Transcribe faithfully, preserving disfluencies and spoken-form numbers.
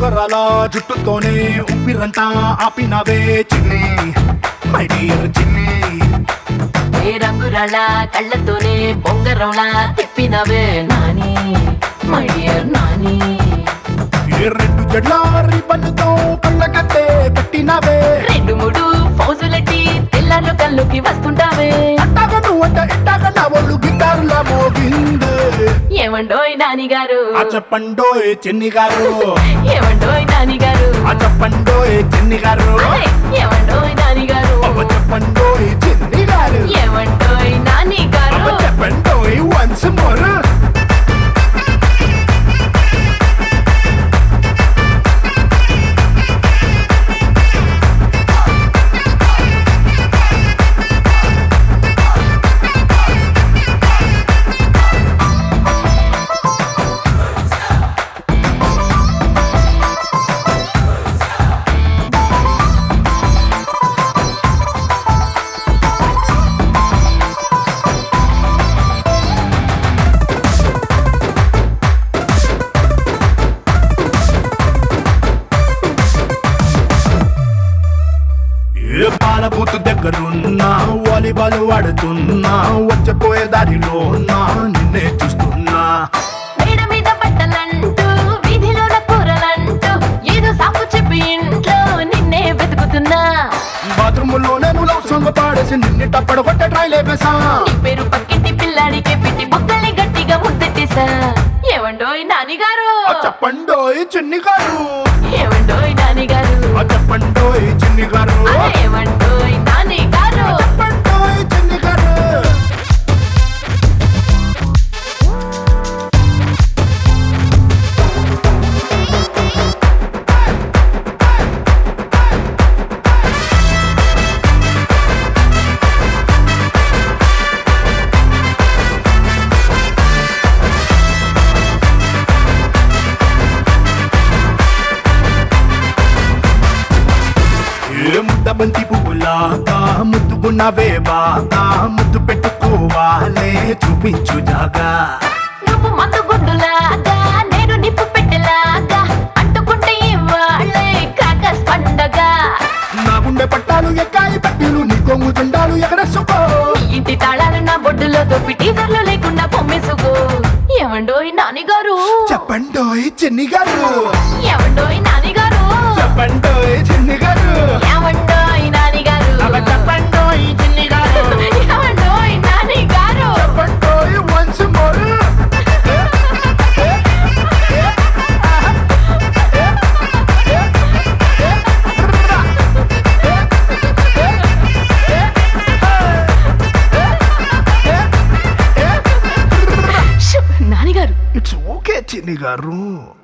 ఉంగరాల జుట్టుతోనే ఉప్పిరంతా ఆపినవే చిన్ని my dear చిన్ని ఏ రంగురాళ్ళ కళ్ళతోనే బొంగరంలా తిప్పినవే నాని మై డియర్ నాని ఏ రెండు జడ్ల రిబ్బన్తో కళ్ళకట్టే కట్టినవే రెండు మూడు ఫౌజులెట్టి తెల్లార్లు కళ్ళుకి వస్తుంటావే అట్టాగా నువ్వంట ఇట్టాగా నా ఒళ్ళు గిటారులా మోగిందే ఏమండోయ్ నాని గారు ఆ చెప్పండోయ్ చిన్ని గారు ఏమండోయ్ నాని గారు ఆ చెప్పండోయ్ చిన్ని గారు అరే, ఏమండోయ్ నాని గారు అవ్వ చెప్పండోయ్ చిన్ని గారు ఏమండోయ్ నాని గారు అవ్వ చెప్పండోయ్ వన్స్ మోర్ ఏ పాల బూతు దగ్గరున్నా వాలీబాల్ ఆడుతున్నా వచ్చపోయే దారిలో నా నిన్నే చూస్తున్నా మేడ మీద బట్టలంటూ వీధిలోన కూరలంటూ ఏదో సాకు చెప్పి ఇంట్లో నిన్నే వెతుకుతున్నా బాత్రూమ్ లో నేను లవ్ సాంగ్ పాడేసి నిన్ను టప్పడు కొట్ట ట్రై లేపేసా నీ పేరు పక్కింటి పిల్లాడికే పెట్టి బొక్కల్ని గట్టిగా ముద్దెట్టేసా ఏమండోయ్ నాని గారు ఆ చెప్పండోయ్ చిన్ని గారు ఏమండోయ్ నాని గారు ఆ చెప్పండోయ్ చిన్ని గారు అరే, ఏమండోయ్ నాని గారు ఆ చెప్పండోయ్ చిన్ని గారు ఏ ముద్ద బంతి పువ్వులాగా ముద్దుకున్నవే బాగా ముద్దు పెట్టుకోవాలే చూపించు జాగా నువ్వు మందు గుడ్డులాగా నేను నిప్పు పెట్టెలాగా అంటుకుంటే ఇవాళ్ళే క్రాకర్స్ పండగ నా గుండె పట్టాలు ఎక్కాయి పట్టీలు నీ కొంగు జెండాలు ఎగరేసుకో నీ ఇంటి తాళాలు నా బొడ్డులో దొప్పి టీజర్లు లేకుండా పొమ్మేసుకో ఏమండోయ్ నాని గారు చెప్పండోయ్ చిన్ని గారు ఏమండోయ్ నాని గారు చెప్పండోయ్ చిన్ని గారు ఏమండోయ్ నాని గారు అవ చెప్పండోయ్ చిన్ని గారు ఏమండోయ్ నాని గారు చెప్పండోయ్ వన్స్ మోర్ నాని గారు ఇట్స్ ఓకే చిన్ని గారు